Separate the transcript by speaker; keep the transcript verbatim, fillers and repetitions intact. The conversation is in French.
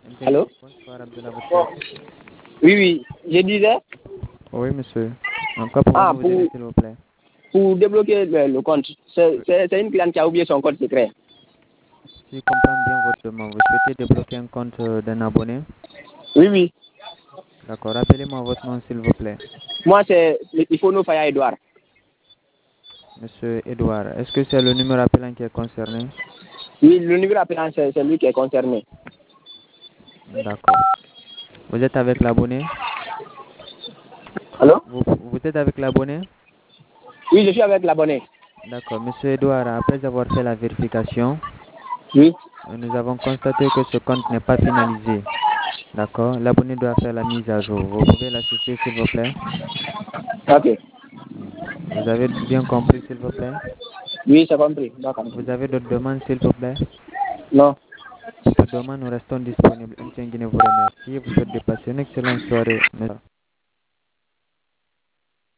Speaker 1: Allô?
Speaker 2: Bonsoir Abdullah, votre service.
Speaker 1: Oui, oui, je disais,
Speaker 2: Oui, monsieur. En quoi pouvons-nous
Speaker 1: ah,
Speaker 2: vous
Speaker 1: pour,
Speaker 2: aider, s'il vous plaît?
Speaker 1: pour débloquer le, le compte, c'est c'est- c'est une cliente qui a oublié son code secret.
Speaker 2: Si je comprends bien votre demande, vous souhaitez débloquer un compte euh, d'un abonné?
Speaker 1: Oui, oui.
Speaker 2: D'accord. Rappelez-moi votre nom, s'il vous plaît.
Speaker 1: Moi, c'est il faut nous faire Edouard.
Speaker 2: Monsieur Edouard, est-ce que c'est le numéro appelant qui est concerné?
Speaker 1: Oui, le numéro appelant, c'est c'est lui qui est concerné.
Speaker 2: D'accord. Vous êtes avec l'abonné?
Speaker 1: Allô?
Speaker 2: Vous, vous êtes avec l'abonné?
Speaker 1: Oui, je suis avec l'abonné.
Speaker 2: D'accord. Monsieur Edouard, après avoir fait la vérification,
Speaker 1: Oui.
Speaker 2: euh, nous avons constaté que ce compte n'est pas finalisé. D'accord. L'abonné doit faire la mise à jour. Vous pouvez l'assister, s'il vous plaît?
Speaker 1: Ok.
Speaker 2: Hmm. Vous avez bien compris, s'il vous plaît?
Speaker 1: Oui, c'est compris. D'accord.
Speaker 2: Vous avez d'autres demandes, s'il vous plaît?
Speaker 1: Non.
Speaker 2: Pour toute demande, nous restons disponibles. M T N Guinée vous remercie et vous souhaite de passer une excellente soirée. Merci.